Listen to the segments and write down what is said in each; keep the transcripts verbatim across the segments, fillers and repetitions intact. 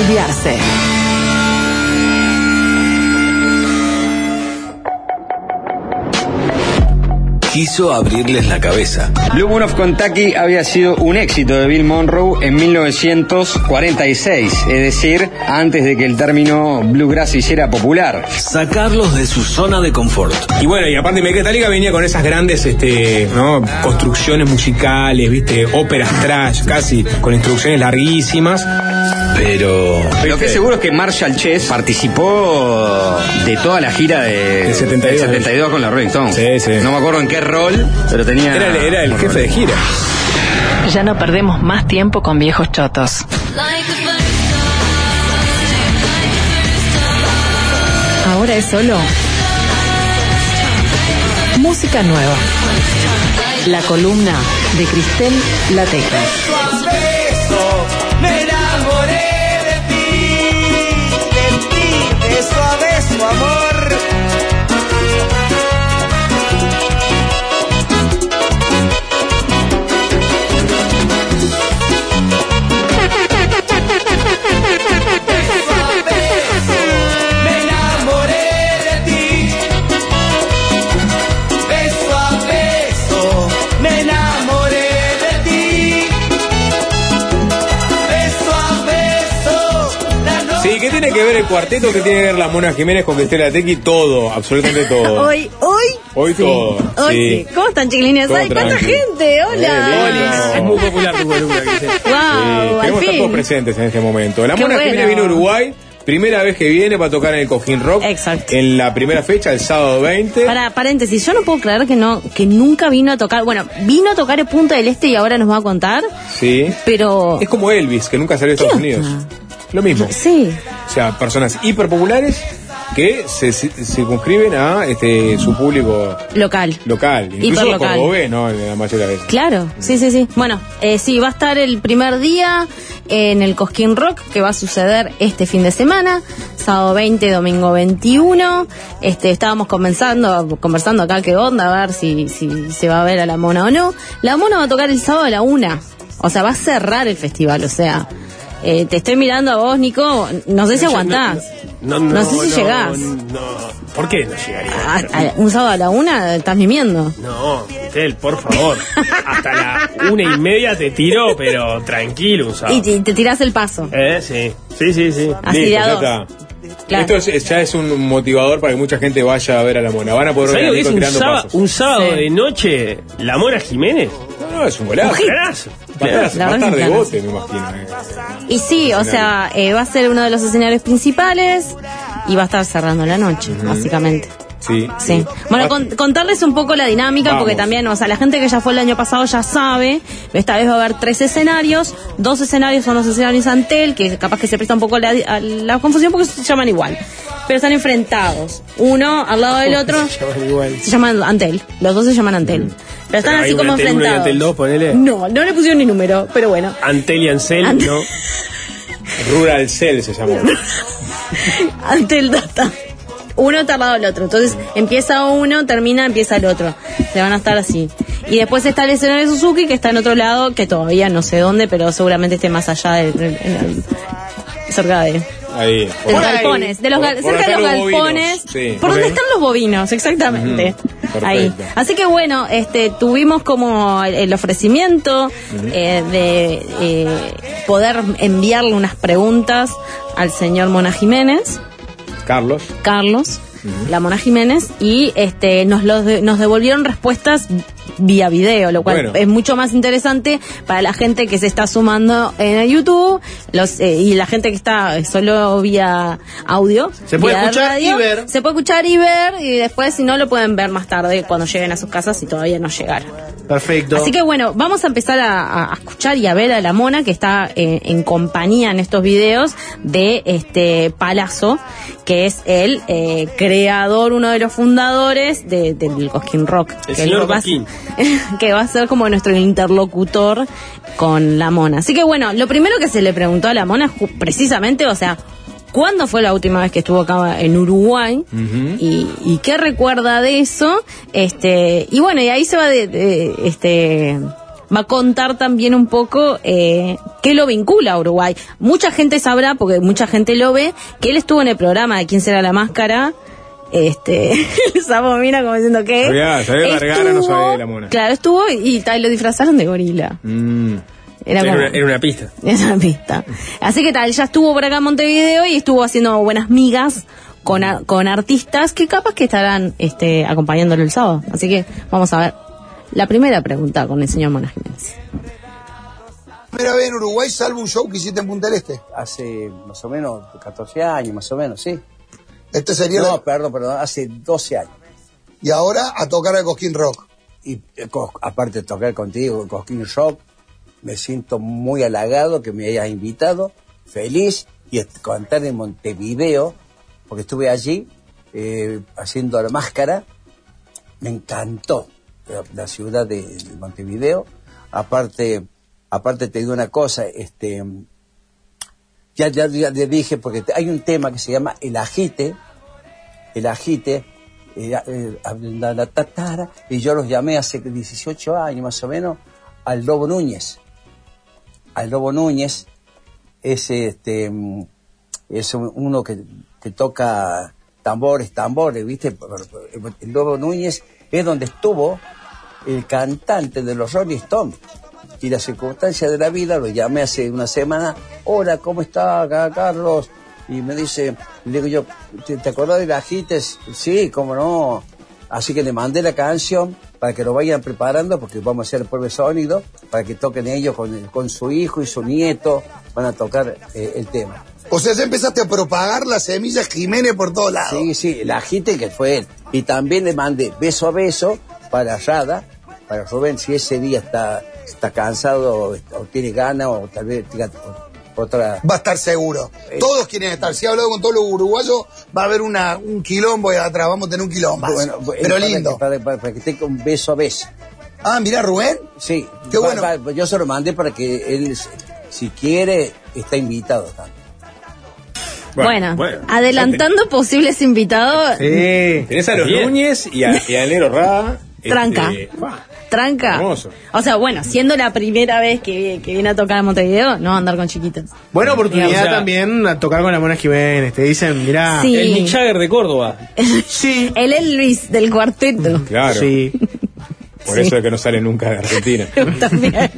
desviarse. Quiso abrirles la cabeza. Blue Moon of Kentucky había sido un éxito de Bill Monroe en mil novecientos cuarenta y seis, es decir, antes de que el término bluegrass se hiciera popular. Sacarlos de su zona de confort. Y bueno, y aparte Metallica venía con esas grandes este, ¿no? construcciones musicales, viste, óperas trash, casi, con instrucciones larguísimas. Pero... Lo que es seguro es que Marshall Chess participó de toda la gira de, de setenta y dos, del setenta y dos con la Rolling Stones. Sí, sí. No me acuerdo en qué rol, pero tenía... Era, era el jefe de gira. Ya no perdemos más tiempo con viejos chotos. Ahora es solo música nueva. La columna de Cristel Lateca. Me enamoré de ti, de ti, beso a beso, amor. ¿Qué tiene que ver el cuarteto? ¿Qué tiene que ver la Mona Jiménez con Cristel Lateca? Todo, absolutamente todo. Hoy, hoy. Hoy sí. todo. Hoy sí. sí. ¿Cómo están, chiquilines? ¡Ay, cuánta gente! ¡Hola! Eh, es muy popular tu columna. ¡Wow! Sí, al queremos fin. estar todos presentes en este momento. La Qué Mona bueno. Jiménez vino a Uruguay. Primera vez que viene para tocar en el Cojín Rock. Exacto. En la primera fecha, el sábado veinte. Para paréntesis, yo no puedo creer que no que nunca vino a tocar. Bueno, vino a tocar en Punta del Este y ahora nos va a contar. Sí. Pero... Es como Elvis, que nunca salió de Estados Unidos. Lo mismo. Sí. O sea, personas hiperpopulares que se circunscriben a este su público local. Local. Incluso Hiperlocal. cordobés, ¿no? La mayoría de veces. Claro, sí, sí, sí. Bueno, eh, sí, va a estar el primer día en el Cosquín Rock, que va a suceder este fin de semana, sábado veinte, domingo veintiuno. Este, estábamos comenzando, conversando acá qué onda, a ver si, si se va a ver a la Mona o no. La Mona va a tocar el sábado a la una. O sea, va a cerrar el festival, o sea... Eh, te estoy mirando a vos, Nico. No sé si aguantás. No, no, no, no sé si no, llegás. No, ¿por qué no llegaría? A, a, un sábado a la una, estás mimiendo. No, Cristel, por favor. Hasta la una y media te tiro, pero tranquilo un sábado. Y te, te tirás el paso. Eh, sí. Sí, sí, sí. Así Listo, de a ya dos. está. Claro. Esto es, ya es un motivador para que mucha gente vaya a ver a la Mona. Van a poder ver a ¿Sabes lo que es Nico un, tirando sábado, pasos. un sábado Sí. de noche, la Mona Jiménez? No, no, es un golazo. Un golazo. Va a estar- La va a verdad estar es de un bote, me imagino. eh. Y sí, o sea, eh, va a ser uno de los escenarios principales y va a estar cerrando la noche, básicamente. Sí. Sí. Bueno, Va- con- contarles un poco la dinámica, Vamos. porque también, o sea, la gente que ya fue el año pasado ya sabe, esta vez va a haber tres escenarios, dos escenarios son los escenarios Antel, que capaz que se presta un poco a la, a la confusión porque se llaman igual, pero están enfrentados, uno al lado del otro, Se llaman igual. se llaman Antel, los dos se llaman Antel, pero están Pero hay así un como Antel uno y enfrentados. Antel dos, ponele. No, no le pusieron ni número, pero bueno. Antel y Ansel, Ant- ¿no? Rural Cell se llamó. Antel Data. Uno está al lado del otro. Entonces empieza uno, termina, empieza el otro. Se van a estar así. Y después está el escenario Suzuki, que está en otro lado, que todavía no sé dónde, pero seguramente esté más allá de, en el- cerca de, Ahí. de Por los ahí. galpones, de los gal- Por- por cerca de donde los están los galpones, bovinos. Sí. por Ok. donde están los bovinos, exactamente. Perfecto. Ahí. Así que bueno, este, tuvimos como el, el ofrecimiento eh, de eh, poder enviarle unas preguntas al señor Mona Jiménez. Carlos. Carlos, la Mona Jiménez, y este nos los de- nos devolvieron respuestas vía video, lo cual Bueno. es mucho más interesante para la gente que se está sumando en el YouTube los eh, y la gente que está solo vía audio. Se puede vía escuchar radio. y ver. Se puede escuchar y ver, y después si no lo pueden ver más tarde cuando lleguen a sus casas si todavía no llegaron. Perfecto. Así que bueno, vamos a empezar a, a escuchar y a ver a la Mona, que está eh, en compañía en estos videos de este Palazzo, que es el eh, creador, uno de los fundadores de, del Cosquín Rock. El que señor va a- Cosquín. que va a ser como nuestro interlocutor con la Mona. Así que bueno, lo primero que se le preguntó a la Mona, ju- precisamente, o sea, ¿cuándo fue la última vez que estuvo acá en Uruguay? Ujú. y, y qué recuerda de eso. Este, y bueno, y ahí se va de, de- este va a contar también un poco eh, qué lo vincula a Uruguay. Mucha gente sabrá, porque mucha gente lo ve, que él estuvo en el programa de ¿Quién será la máscara? Este, el sapo mira como diciendo que sabía, sabía Vergara, no sabía la mona. Claro, estuvo y, y tal, lo disfrazaron de gorila. Mm. Era, Era, como, una, era una pista. Era una pista. Así que tal, ya estuvo por acá en Montevideo y estuvo haciendo buenas migas con, a, con artistas que capaz que estarán este, acompañándolo el sábado. Así que vamos a ver la primera pregunta con el señor Mona Jiménez. Primera vez en Uruguay, salvo un show que hiciste en Punta del Este. Hace más o menos catorce años, más o menos, sí. Este sería No, la... perdón, perdón, hace doce años. Y ahora a tocar al Cosquín Rock. Y eh, co- aparte de tocar contigo, Cosquín Rock, me siento muy halagado que me hayas invitado, feliz, y est- cantar en Montevideo, porque estuve allí eh, haciendo la máscara. Me encantó la, la ciudad de, de Montevideo. Aparte, aparte te digo una cosa, este... Ya, ya, ya le dije, porque hay un tema que se llama El Agite, El Agite, eh, eh, la, la, tatara, y yo los llamé hace dieciocho años más o menos, al Lobo Núñez. Al Lobo Núñez es, este, es uno que, que toca tambores, tambores, ¿viste? El Lobo Núñez es donde estuvo el cantante de los Rolling Stones. Y la circunstancia de la vida, lo llamé hace una semana, hola, ¿cómo está acá, Carlos? Y me dice, le digo yo, ¿te, te acordás de las Agites? Sí, cómo no. Así que le mandé la canción para que lo vayan preparando, porque vamos a hacer el prueba de sonido, para que toquen ellos con, con su hijo y su nieto, van a tocar eh, el tema. O sea, ya empezaste a propagar las semillas Jiménez por todos lados. Sí, sí, la Agite que fue él. Y también le mandé beso a beso para Rada, para Rubén, si ese día está... está cansado o, o tiene ganas o tal vez tenga otra... Va a estar seguro. Eh, Todos quieren estar. Si he hablado con todos los uruguayos, va a haber una, un quilombo ahí atrás. Vamos a tener un quilombo. Bueno, pero para lindo. Que, para, para, para que tenga un beso a beso. Ah, mirá, Rubén. Sí. Qué va, bueno. Va, yo se lo mandé para que él, si quiere, está invitado también. Bueno, bueno, adelantando te... posibles invitados. Sí. Tenés a los Bien. Núñez y a, y a Nero Ra. Tranca. Este, Tranca. Hermoso. O sea, bueno, siendo la primera vez que, que viene a tocar a Montevideo, no andar con chiquitos. Buena oportunidad, digamos, o sea, también a tocar con la Mona Jiménez. Te dicen, mirá, sí. el Mick Jagger de Córdoba. Sí. El Elvis del cuarteto. Claro. Sí. Por sí. eso es que no sale nunca de Argentina. También.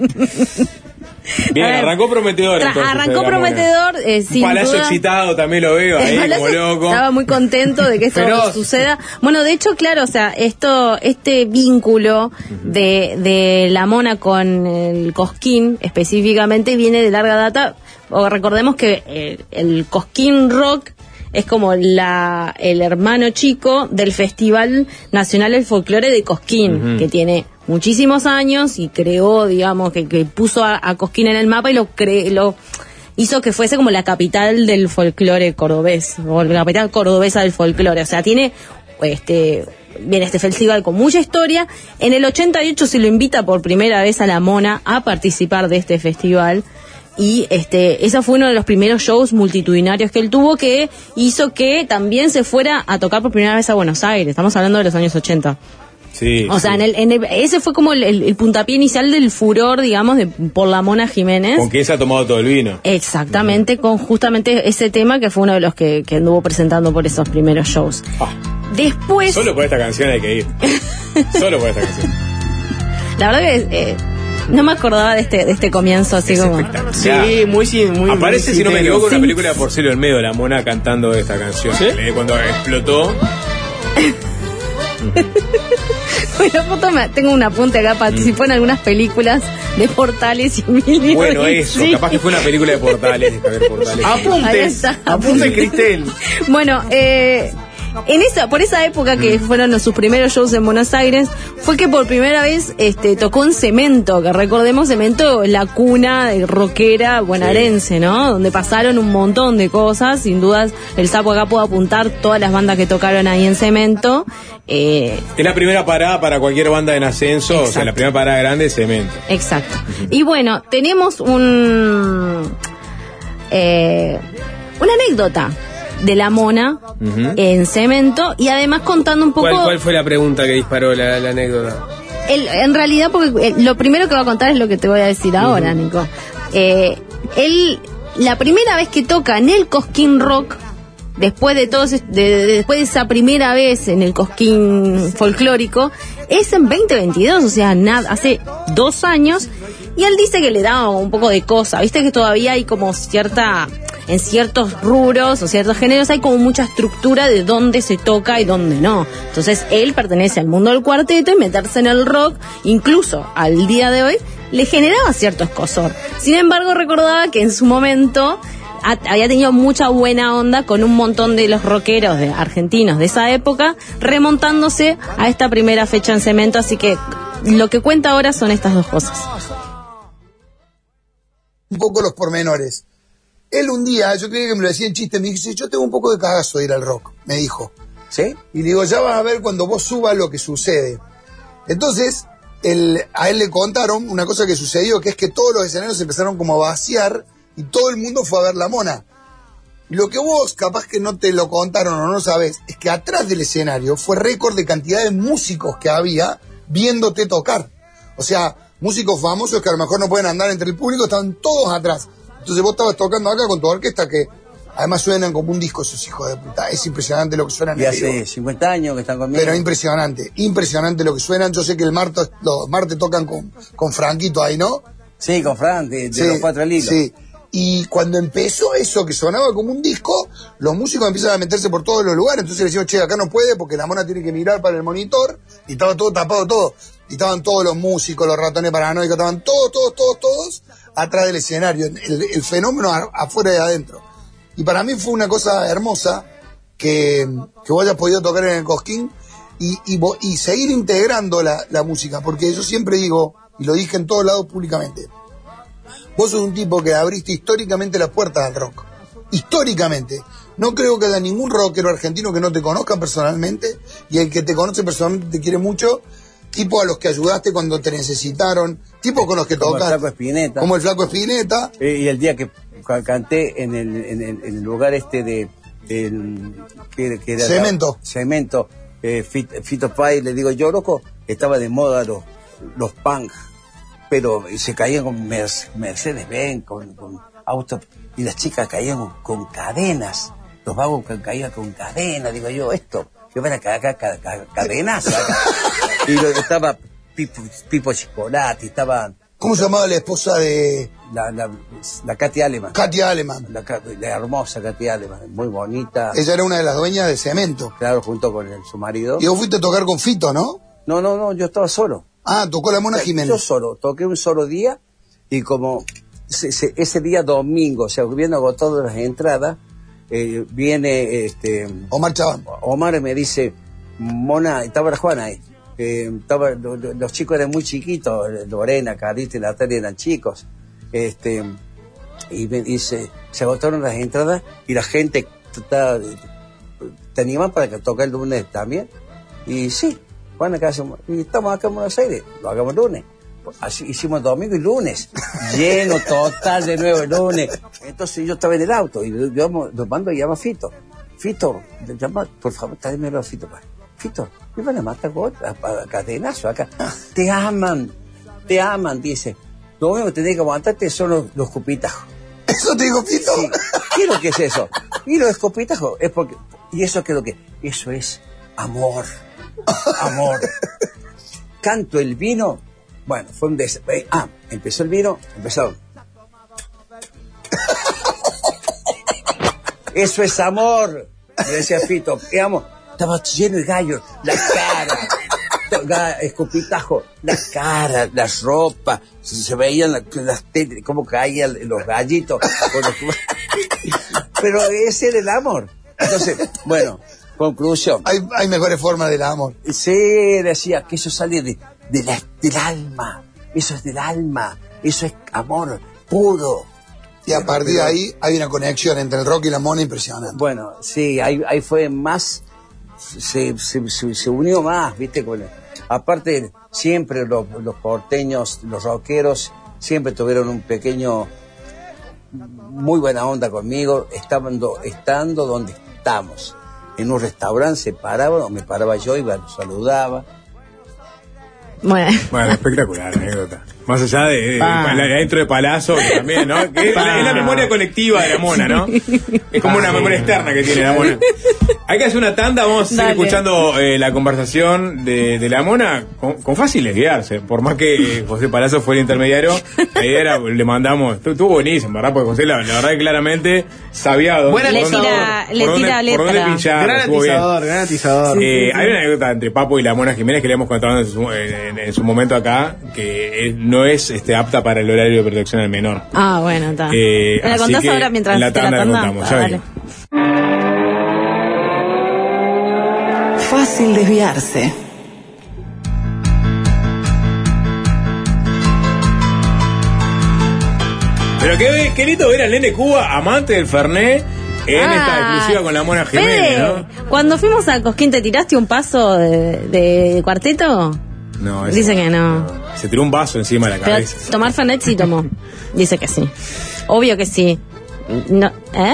Bien, ver, arrancó prometedor. Entonces, arrancó prometedor, eh, sin Palacio duda. Excitado también lo veo ahí como loco. Estaba muy contento de que esto Pero... suceda. Bueno, de hecho, claro, o sea, esto, este vínculo uh-huh. de, de la Mona con el Cosquín específicamente viene de larga data. O recordemos que eh, el Cosquín Rock es como la el hermano chico del Festival Nacional del Folclore de Cosquín, uh-huh. que tiene muchísimos años y creó, digamos, que, que puso a, a Cosquín en el mapa y lo cre, lo hizo que fuese como la capital del folclore cordobés, o la capital cordobesa del folclore. O sea, tiene este viene este festival con mucha historia. En el ochenta y ocho se lo invita por primera vez a la Mona a participar de este festival. Y este, ese fue uno de los primeros shows multitudinarios que él tuvo, que hizo que también se fuera a tocar por primera vez a Buenos Aires. Estamos hablando de los años ochenta. Sí, o sea, sí. en el, en el, ese fue como el, el, el puntapié inicial del furor, digamos, de, por la Mona Jiménez. Con que se ha tomado todo el vino. Exactamente, uh-huh. con justamente ese tema que fue uno de los que, que anduvo presentando por esos primeros shows. Ah, Después... Solo por esta canción hay que ir. Solo por esta canción. La verdad que... Eh, no me acordaba de este de este comienzo así es como sí muy muy aparece muy si no me equivoco sí. una película de Porcelo del Medio, la Mona cantando esta canción. ¿Sí? Cuando explotó. Bueno, foto me, tengo un apunte acá, participó mm. en algunas películas de Portales y mil bueno eso sí. Capaz que fue una película de Portales, de Portales. Apuntes apuntes Cristel. Bueno, eh en esa, por esa época que fueron sus primeros shows en Buenos Aires, fue que por primera vez este, tocó en Cemento, que recordemos Cemento, la cuna de rockera bonaerense, ¿no? Donde pasaron un montón de cosas, sin dudas el Sapo acá puede apuntar todas las bandas que tocaron ahí en Cemento. Eh, es la primera parada para cualquier banda en ascenso, exacto. O sea, la primera parada grande es Cemento. Exacto. Uh-huh. Y bueno, tenemos un eh, una anécdota de la Mona uh-huh. en Cemento, y además contando un poco... ¿Cuál, cuál fue la pregunta que disparó la, la anécdota? él, en realidad, porque eh, lo primero que va a contar es lo que te voy a decir ahora, uh-huh. Nico. Eh, él, la primera vez que toca en el Cosquín Rock, después de todos, de, de, después de esa primera vez en el Cosquín folclórico, es en veinte veintidós, o sea, nada, hace dos años, y él dice que le da un poco de cosa, viste que todavía hay como cierta, en ciertos rubros o ciertos géneros hay como mucha estructura de dónde se toca y dónde no. Entonces él pertenece al mundo del cuarteto y meterse en el rock, incluso al día de hoy, le generaba cierto escozor. Sin embargo, recordaba que en su momento había tenido mucha buena onda con un montón de los rockeros de argentinos de esa época, remontándose a esta primera fecha en Cemento, así que lo que cuenta ahora son estas dos cosas. Un poco los pormenores. Él un día, yo creía que me lo decía en chiste, me dice, yo tengo un poco de cagazo de ir al rock, me dijo. ¿Sí? Y digo, ya vas a ver cuando vos subas lo que sucede. Entonces, él, a él le contaron una cosa que sucedió, que es que todos los escenarios se empezaron como a vaciar y todo el mundo fue a ver La Mona. Lo que vos capaz que no te lo contaron o no sabés, es que atrás del escenario fue récord de cantidad de músicos que había viéndote tocar. O sea, músicos famosos que a lo mejor no pueden andar entre el público, estaban todos atrás. Entonces vos estabas tocando acá con tu orquesta que además suenan como un disco esos hijos de puta. Es impresionante lo que suenan. Y hace cincuenta años que están conmigo. Pero impresionante, impresionante lo que suenan. Yo sé que el martes, los martes tocan con, con Franquito ahí, ¿no? Sí, con Fran, de, de sí, los cuatro lilos. Sí. Y cuando empezó eso, que sonaba como un disco, los músicos empiezan a meterse por todos los lugares. Entonces le decimos, che, acá no puede porque la Mona tiene que mirar para el monitor. Y estaba todo tapado, todo. Y estaban todos los músicos, los ratones paranoicos, estaban todos, todos, todos, todos atrás del escenario. El, el fenómeno afuera y adentro. Y para mí fue una cosa hermosa que, que vos hayas podido tocar en el Cosquín y, y, y seguir integrando la, la música. Porque yo siempre digo, y lo dije en todos lados públicamente, vos sos un tipo que abriste históricamente las puertas al rock. Históricamente. No creo que haya ningún rockero argentino que no te conozca personalmente, y el que te conoce personalmente te quiere mucho, tipo a los que ayudaste cuando te necesitaron, tipo con los que tocaste. Como el Flaco Espineta. Como el Flaco Espineta. Eh, y el día que canté en el, en el, en el lugar este de... El, que, que era Cemento. La, Cemento. Eh, Fito, Fito Páez, le digo, yo, loco, estaba de moda los, los punk, pero se caían con Mercedes-Benz, con, con autos, y las chicas caían con, con cadenas, los vagos caían con cadenas, digo yo, esto, yo van a caer acá ca, ca, cadenas, acá. Y lo, estaba Pipo, Pipo Chipolati, estaba... ¿Cómo se llamaba la esposa de...? La, la, la Katy Aleman. Katy Aleman. La, la hermosa Katy Aleman, muy bonita. Ella era una de las dueñas de Cemento. Claro, junto con el, su marido. Y vos fuiste a tocar con Fito, ¿no? No, no, no, yo estaba solo. Ah, tocó la Mona Jiménez. Yo solo, toqué un solo día y como se, se, ese día domingo, o sea, hubiendo agotado las entradas, eh, viene este Omar Chabán. Omar me dice, Mona, estaba la Juana ahí, eh, estaba, lo, lo, los chicos eran muy chiquitos, Lorena, Carita y Natalia eran chicos, este y me dice, se agotaron las entradas y la gente está, te animan para que toque el lunes también, y sí. Bueno, acá hacemos, y estamos acá en Buenos Aires, lo hagamos lunes. Así hicimos domingo y lunes, lleno total de nuevo el lunes. Entonces yo estaba en el auto y yo lo mando y llama a Fito. Fito, llama, por favor, tráemelo a Fito. Fito, me van a matar a, a, a cadenazo acá. Te aman, te aman, dice. Lo único que tenés que aguantarte son los, los escupitajos. ¿Eso te digo, Fito? Sí. ¿Qué es lo que es eso? Y los escupitajos es porque, y eso que es lo que, eso es amor. Amor. Canto el vino. Bueno, fue un des... Ah, empezó el vino, empezaron. Eso es amor. Me decía Fito, ¿qué amo? Estaba lleno de gallos, la cara, escupitajo, la cara, las ropas, se veían las, las cómo caían los gallitos. Pero ese era el amor. Entonces, bueno. Conclusión. Hay, hay mejores formas del amor. Sí, decía que eso sale de, de la, del alma. Eso es del alma. Eso es amor puro. Y a partir de ahí hay una conexión entre el rock y la Mona impresionante. Bueno, sí, ahí, ahí fue más, se, se, se, se unió más, ¿viste? Con el, aparte, siempre los, los porteños, los rockeros, siempre tuvieron un pequeño, muy buena onda conmigo, estando, estando donde estamos. En un restaurante se paraban, o me paraba yo, iba, saludaba. Bueno. Bueno, espectacular anécdota. Más allá de, de, Pa. de dentro de Palazzo, que también, ¿no? Que es, Pa. la, es la memoria colectiva de la mona, ¿no? Es como una memoria externa que tiene la mona. Hay que hacer una tanda, vamos a seguir Dale. escuchando eh, la conversación de, de la mona con, con fácil desviarse. Por más que eh, José Palazzo fue el intermediario, la idea era, le mandamos, estuvo, estuvo buenísimo, ¿verdad? Porque José, la, la verdad que claramente sabía dónde, Buena Le por dónde- tira, por le dónde- tira por dónde letra. pinchar, Gran estuvo bien. atizador, gran atizador. Eh, hay una anécdota entre Papo y la Mona Jiménez que le hemos contado en su, en, en su momento acá, que eh, no es este, apta para el horario de protección al menor. Ah, bueno, está. Eh, ¿Me la así contás que ahora mientras en la te tanda la tanda? contamos, Ah, ya dale. venimos. Fácil desviarse. Pero qué, qué lindo ver al nene Cuba, amante del Fernet, en Ah, esta exclusiva con la Mona Jiménez, Fede, ¿no? cuando fuimos a Cosquín, ¿te tiraste un paso de, de cuarteto? No, eso- Dice que no. Se tiró un vaso encima de la Pero cabeza. tomar Fernet sí tomó. Dice que sí. Obvio que sí. No, ¿eh?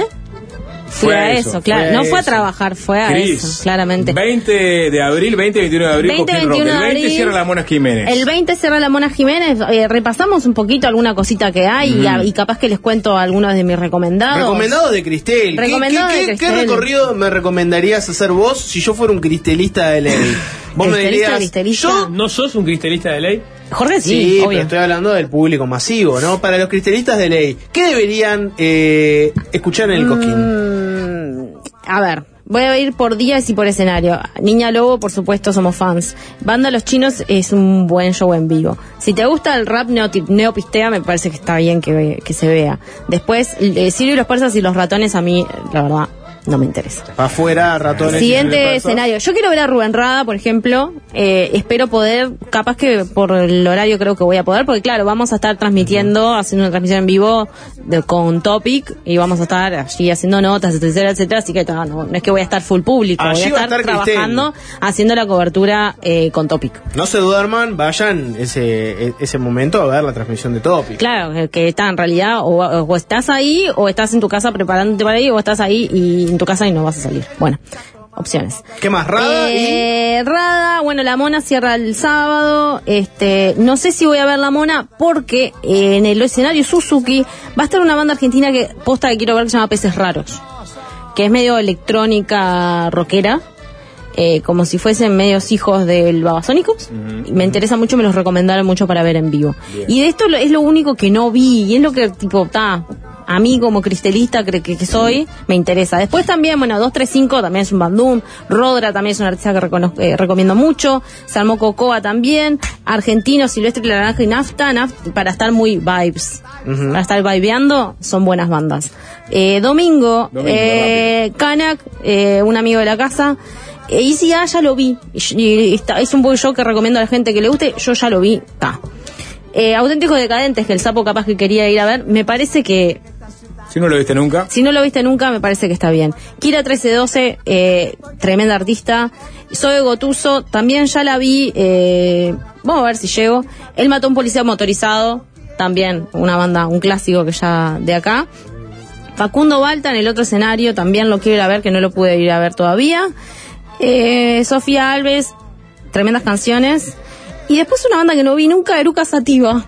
Fui Fue a eso, eso, claro. fue no a fue a eso. trabajar, fue a Cris, eso, claramente. veinte de abril, veinte y veintiuno de abril, veinte, Coquín Rock. veintiuno El de veinte abril. cierra la Mona Jiménez. El veinte cierra la Mona Jiménez. Eh, repasamos un poquito alguna cosita que hay y, a- y capaz que les cuento algunos de mis recomendados. Recomendados de Cristel. ¿Qué- Recomendados qué, de qué- Cristel. qué recorrido me recomendarías hacer vos si yo fuera un cristelista de ley? Vos me ¿Cristelista, dirías, cristelista? yo ¿No sos un cristalista de ley? Jorge, sí, Sí, obvio. pero estoy hablando del público masivo, ¿no? Para los cristelistas de ley, ¿qué deberían eh, escuchar en el Cosquín? Mm, a ver, voy a ir por días y por escenario. Niña Lobo, por supuesto, somos fans. Banda Los Chinos es un buen show en vivo. Si te gusta el rap neoti- neopistea, me parece que está bien que, que se vea. Después, eh, Sirio y los persas y los ratones, a mí, la verdad, no me interesa. Afuera, ratones. Siguiente y persas. escenario. Yo quiero ver a Rubén Rada, por ejemplo. Eh, espero poder, capaz que por el horario creo que voy a poder, porque claro, vamos a estar transmitiendo, haciendo una transmisión en vivo de, con Topic, y vamos a estar allí haciendo notas, etcétera, etcétera. Así que no, no, no es que voy a estar full público, Allí voy a va a estar, estar trabajando, haciendo la cobertura eh, con Topic. No se duerman, vayan ese, ese momento a ver la transmisión de Topic. Claro, que- que está en realidad, o, o estás ahí, o estás en tu casa preparándote para ir, o estás ahí y en tu casa y no vas a salir. Bueno, opciones. ¿Qué más? Rada Eh, Rada, bueno, la Mona cierra el sábado. Este, no sé si voy a ver la Mona porque eh, en el escenario Suzuki va a estar una banda argentina que posta que quiero ver que se llama Peces Raros, que es medio electrónica rockera. Eh, como si fuesen medios hijos del Babasónicos. Y me interesa mucho, me los recomendaron mucho para ver en vivo. Y de esto lo- es lo único que no vi, y es lo que, tipo, está, a mí como cristelista que, que, que soy, me interesa. Después también, bueno, dos tres cinco también es un bandún, Rodra también es un artista que reconozco- eh, recomiendo mucho, Salmo Cocoa también, Argentino, Silvestre La Naranja y Nafta, Nafta, para estar muy vibes, para estar vibeando, son buenas bandas. Eh, domingo, Domingo, eh, Kanak, eh, un amigo de la casa. E I C A ya lo vi, y, y está, es un buen show que recomiendo a la gente que le guste, yo ya lo vi, está. Eh, Auténticos Decadentes, que el sapo capaz que quería ir a ver, me parece que, Si no lo viste nunca. si no lo viste nunca, me parece que está bien. Kira trece doce, eh, tremenda artista. Zoe Gotuso, también ya la vi, eh, vamos a ver si llego. Él mató a un policía motorizado, también una banda, un clásico que ya de acá. Facundo Balta en el otro escenario, también lo quiero ir a ver, que no lo pude ir a ver todavía. Eh, Sofía Alves, tremendas canciones. Y después una banda que no vi nunca, Eruca Sativa.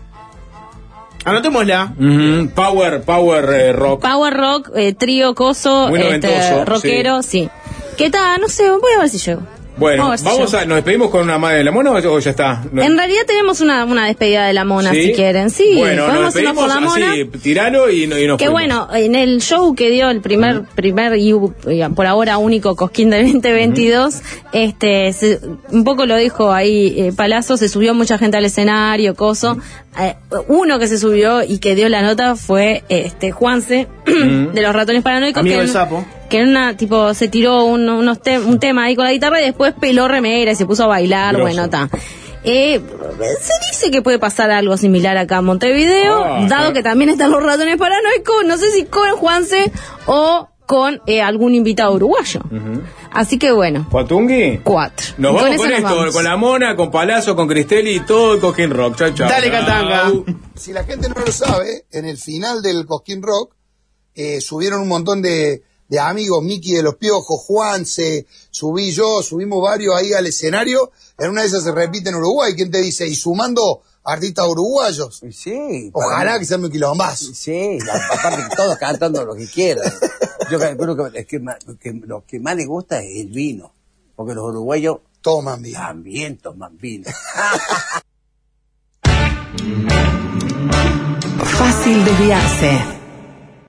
Anotémosla. Ujú, Power, power eh, rock. Power rock, eh, trío, coso, Muy este, noventoso, rockero, sí. ¿Qué tal? No sé, voy a ver si llego. Bueno, Vamos a ver si vamos llego. a, ¿nos despedimos con una madre de la mona o o ya está? No- En realidad tenemos una, una despedida de la Mona, ¿Sí? si quieren. Sí, Bueno, nos podemos irnos por despedimos la Mona. así, tiralo y, no- y nos Que fuimos. bueno, en el show que dio el primer, primer y eh, por ahora único Cosquín del veinte veintidós, este, se- un poco lo dijo ahí eh, Palazzo, se subió mucha gente al escenario, coso. Eh, uno que se subió y que dio la nota fue este Juanse, de los Ratones Paranoicos. Amigo que del en- sapo. Que en una, tipo, se tiró un, unos te- un tema ahí con la guitarra y después peló remera y se puso a bailar, Grosso. bueno, está. Eh, se dice que puede pasar algo similar acá en Montevideo, Ah, dado está. que también están los Ratones Paranoicos, no sé si con Juanse o con eh, algún invitado uruguayo. Así que bueno, ¿Cuatungui? cuatro. Nos Y vamos eso con nos esto, vamos. con la Mona, con Palazzo, con Cristelli y todo el Coquín Rock. Chao, chao. Dale, Catanga. Chau. Si la gente no lo sabe, en el final del Cosquín Rock eh, subieron un montón de, de amigos, Miki de los Piojos, Juanse, subí yo, subimos varios ahí al escenario, en una de esas se repite en Uruguay, ¿quién te dice? Y sumando artistas uruguayos. Sí. Ojalá que sea un quilombazo. Sí, aparte que todos cantando lo que quieran. Yo creo que, es que, que lo que más les gusta es el vino, porque los uruguayos toman vino. También toman vino. Fácil desviarse.